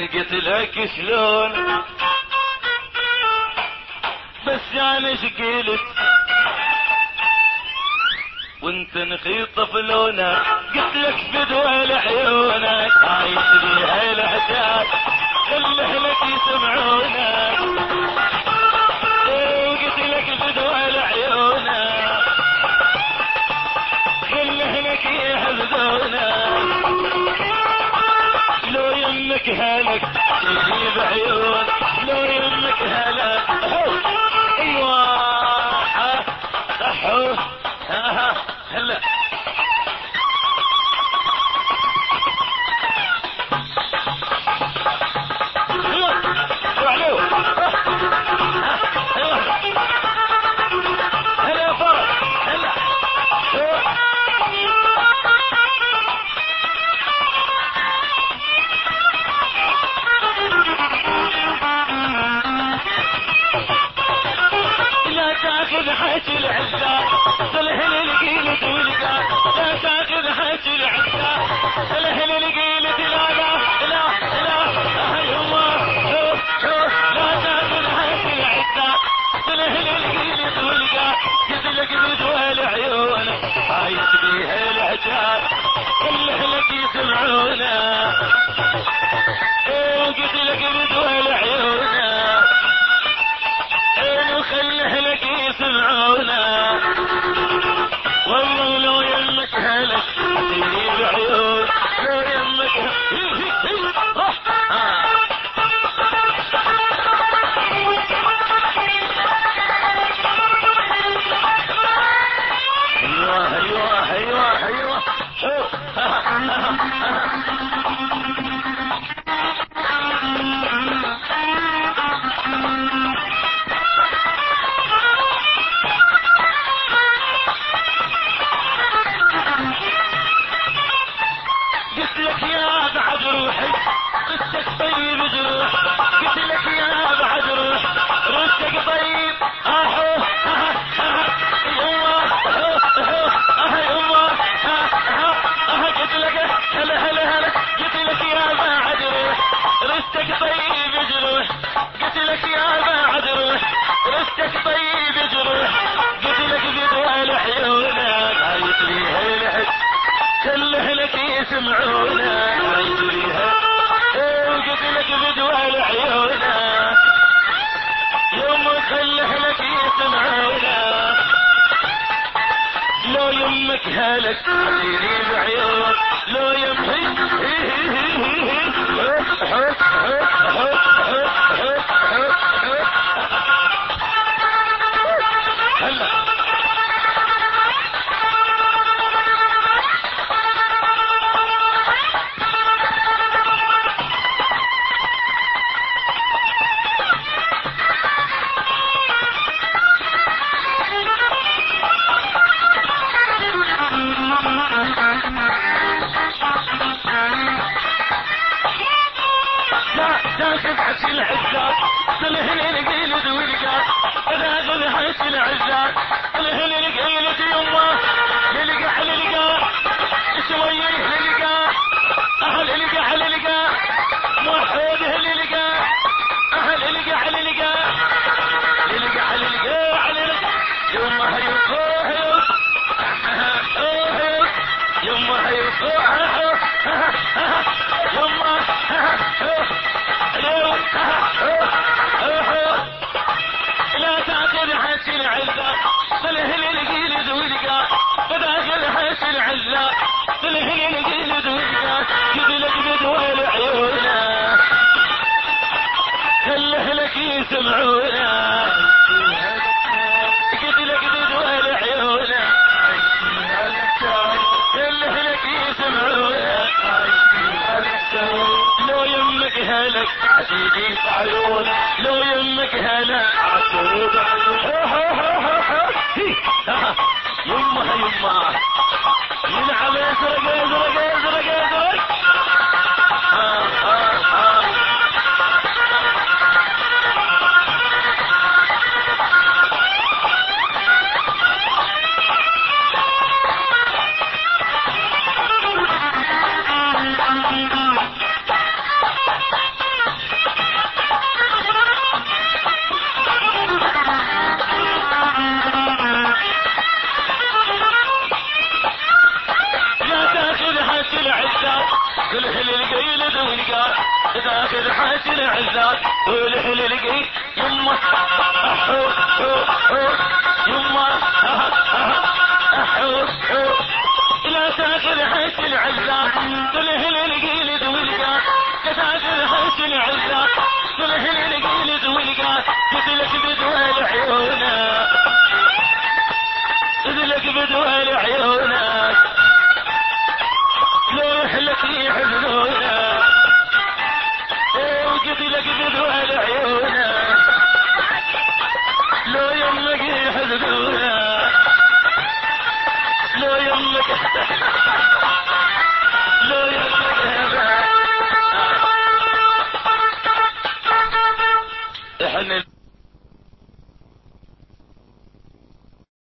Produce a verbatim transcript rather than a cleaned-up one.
قلت لك شلون بس انا شقلت وانت نخيط طفلونك قلت لك بدوى لعيونك عايش بيها العتاد خل اهلك يسمعونك وقلت لك بدوى لعيونك خل اهلك يحفظونك لو يمك هلك تجيب عيون لو يمك هلك ايوه صحوا ها هلا تاخذ حكي العزة سلهل القيلة والقا لا تاخذ حكي العزة سلهل القيلة لا لا لا لا يما لا تاخذ حكي العزة سلهل القيلة والقا قلت لك بدوى العيون عايش بيها العجاب كل اهلك يسمعونا قلت لك بدوى العيون خل اهلك يسمعونا والله لو يمك هلك تجيب عيون لو يمك ايوه ايوه ايوه ايوه قلت لك يا بعد روحي رشك طيب جروح قلت لك يا بعد روح رشك طيب احو يما يما قلت لك هلا هلا هلا قلت لك يا بعد روح رشك طيب جروح قلت لك يا بعد روح رشك طيب جروح قلت لك بدوى لعيونك عايش بيها الحج كل اهلك يسمعونا عايش بيها وقلت لك بدوى لعيونا يوم خل اهلك يسمعونا لو يمك هلك حبيبي بعيون لو يمك هلا تاخذ حكي العزات سلهل القيلة والقات تاخذ حكي العزات سلهل القيلة يما للقى للقى شوية للقى اهل للقى للقى موحد للقى اهل للقى للقى للقى للقى للقى يما هيوقوه يما هيوقوه يما لا تاخذ حكي العزة سلهل القيلة والقا تاخذ حكي العزة سلهل القيلة والقا قلت لك بدوى لعيونا خل اهلك يسمعونا قلت لك بدوى وش العزة صلح القيلد والقاس قتلك بدوال عيونك قتلك بدوال عيونك لو يحلك يحزنونك وقتلك بدوال عيونك لو يمك يحزنونك لو يمك لو يمك احنا